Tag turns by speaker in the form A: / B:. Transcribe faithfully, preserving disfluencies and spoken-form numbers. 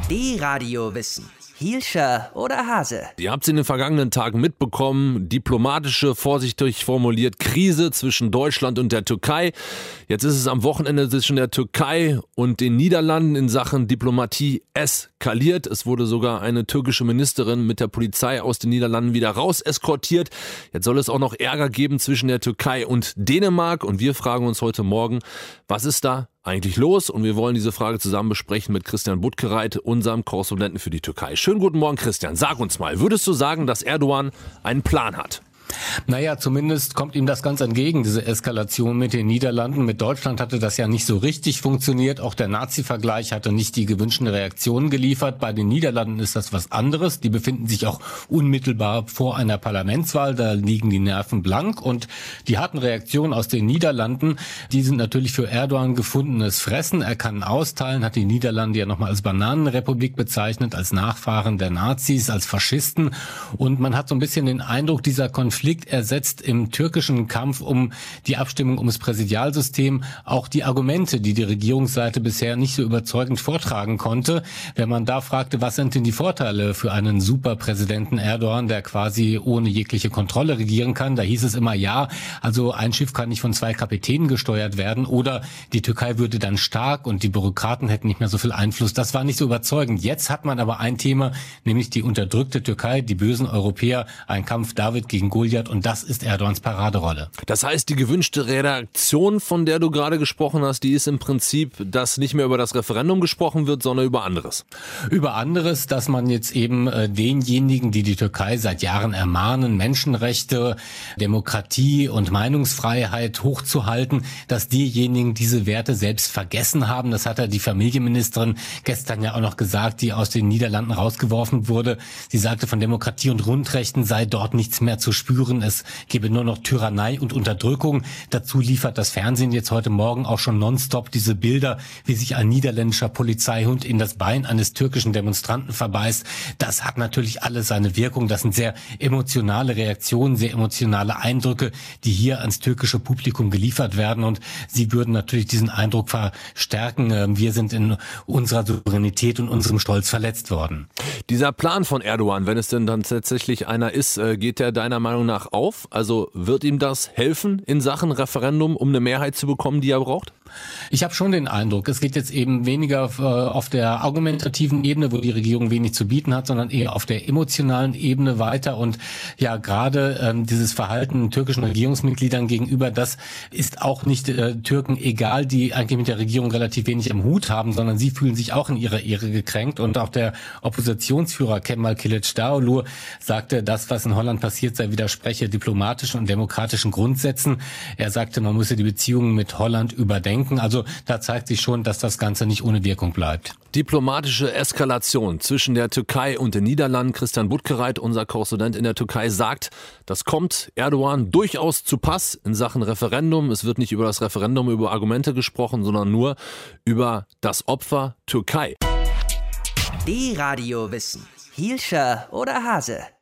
A: D-Radio Wissen. Hielscher oder Hase?
B: Ihr habt es in den vergangenen Tagen mitbekommen, diplomatische, vorsichtig formuliert, Krise zwischen Deutschland und der Türkei. Jetzt ist es am Wochenende zwischen der Türkei und den Niederlanden in Sachen Diplomatie eskaliert. Es wurde sogar eine türkische Ministerin mit der Polizei aus den Niederlanden wieder raus eskortiert. Jetzt soll es auch noch Ärger geben zwischen der Türkei und Dänemark. Und wir fragen uns heute Morgen, was ist da eigentlich los? Und wir wollen diese Frage zusammen besprechen mit Christian Buttgereit, unserem Korrespondenten für die Türkei. Schönen guten Morgen, Christian. Sag uns mal, würdest du sagen, dass Erdogan einen Plan hat?
C: Naja, zumindest kommt ihm das ganz entgegen, diese Eskalation mit den Niederlanden. Mit Deutschland hatte das ja nicht so richtig funktioniert. Auch der Nazi-Vergleich hatte nicht die gewünschten Reaktionen geliefert. Bei den Niederlanden ist das was anderes. Die befinden sich auch unmittelbar vor einer Parlamentswahl. Da liegen die Nerven blank. Und die harten Reaktionen aus den Niederlanden, die sind natürlich für Erdogan gefundenes Fressen. Er kann austeilen, hat die Niederlande ja nochmal als Bananenrepublik bezeichnet, als Nachfahren der Nazis, als Faschisten. Und man hat so ein bisschen den Eindruck, dieser Konflikt Konflikt ersetzt im türkischen Kampf um die Abstimmung ums Präsidialsystem auch die Argumente, die die Regierungsseite bisher nicht so überzeugend vortragen konnte. Wenn man da fragte, was sind denn die Vorteile für einen Superpräsidenten Erdogan, der quasi ohne jegliche Kontrolle regieren kann, da hieß es immer, ja, also ein Schiff kann nicht von zwei Kapitänen gesteuert werden oder die Türkei würde dann stark und die Bürokraten hätten nicht mehr so viel Einfluss. Das war nicht so überzeugend. Jetzt hat man aber ein Thema, nämlich die unterdrückte Türkei, die bösen Europäer, ein Kampf David gegen Goliath. Und das ist Erdogans Paraderolle.
B: Das heißt, die gewünschte Reaktion, von der du gerade gesprochen hast, die ist im Prinzip, dass nicht mehr über das Referendum gesprochen wird, sondern über anderes.
C: Über anderes, dass man jetzt eben äh, denjenigen, die die Türkei seit Jahren ermahnen, Menschenrechte, Demokratie und Meinungsfreiheit hochzuhalten, dass diejenigen diese Werte selbst vergessen haben. Das hat ja die Familienministerin gestern ja auch noch gesagt, die aus den Niederlanden rausgeworfen wurde. Sie sagte, von Demokratie und Grundrechten sei dort nichts mehr zu spüren. Es gebe nur noch Tyrannei und Unterdrückung. Dazu liefert das Fernsehen jetzt heute Morgen auch schon nonstop diese Bilder, wie sich ein niederländischer Polizeihund in das Bein eines türkischen Demonstranten verbeißt. Das hat natürlich alles seine Wirkung. Das sind sehr emotionale Reaktionen, sehr emotionale Eindrücke, die hier ans türkische Publikum geliefert werden. Und sie würden natürlich diesen Eindruck verstärken. Wir sind in unserer Souveränität und unserem Stolz verletzt worden.
B: Dieser Plan von Erdogan, wenn es denn dann tatsächlich einer ist, geht der deiner Meinung nach auf? Also wird ihm das helfen in Sachen Referendum, um eine Mehrheit zu bekommen, die er braucht?
C: Ich habe schon den Eindruck, es geht jetzt eben weniger äh, auf der argumentativen Ebene, wo die Regierung wenig zu bieten hat, sondern eher auf der emotionalen Ebene weiter. Und ja, gerade ähm, dieses Verhalten türkischen Regierungsmitgliedern gegenüber, das ist auch nicht äh, Türken egal, die eigentlich mit der Regierung relativ wenig im Hut haben, sondern sie fühlen sich auch in ihrer Ehre gekränkt. Und auch der Oppositionsführer Kemal Kılıçdaroğlu sagte, das, was in Holland passiert sei, widerspreche diplomatischen und demokratischen Grundsätzen. Er sagte, man müsse die Beziehungen mit Holland überdenken. Also da zeigt sich schon, dass das Ganze nicht ohne Wirkung bleibt.
B: Diplomatische Eskalation zwischen der Türkei und den Niederlanden. Christian Buttgereit, unser Korrespondent in der Türkei, sagt, das kommt Erdogan durchaus zu Pass in Sachen Referendum. Es wird nicht über das Referendum, über Argumente gesprochen, sondern nur über das Opfer Türkei.
A: D-Radio Wissen. Hielscher oder Hase?